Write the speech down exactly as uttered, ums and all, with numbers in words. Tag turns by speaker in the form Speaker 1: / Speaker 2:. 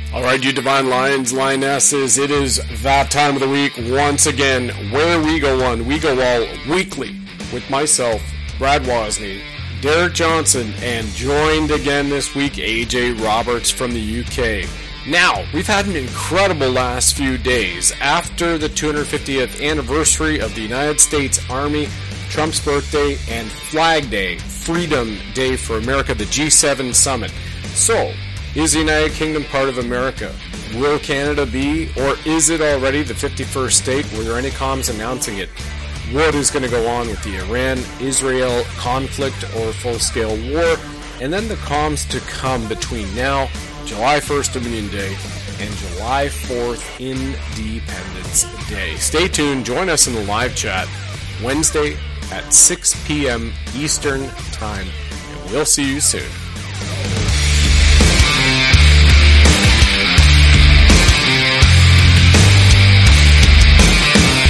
Speaker 1: All right, you Divine Lions, Lionesses, it is that time of the week once again where we go on. We go all weekly with myself, Brad Wozny, Derek Johnson, and joined again this week, A J Roberts from the U K. Now, we've had an incredible last few days after the two hundred fiftieth anniversary of the United States Army, Trump's birthday, and Flag Day, Freedom Day for America, the G seven summit. So, is the United Kingdom part of America? Will Canada be, or is it already the fifty-first state? Were there any comms announcing it? What is going to go on with the Iran-Israel conflict or full-scale war? And then the comms to come between now, July first, Dominion Day, and July fourth, Independence Day. Stay tuned. Join us in the live chat Wednesday at six p.m. Eastern Time, and we'll see you soon.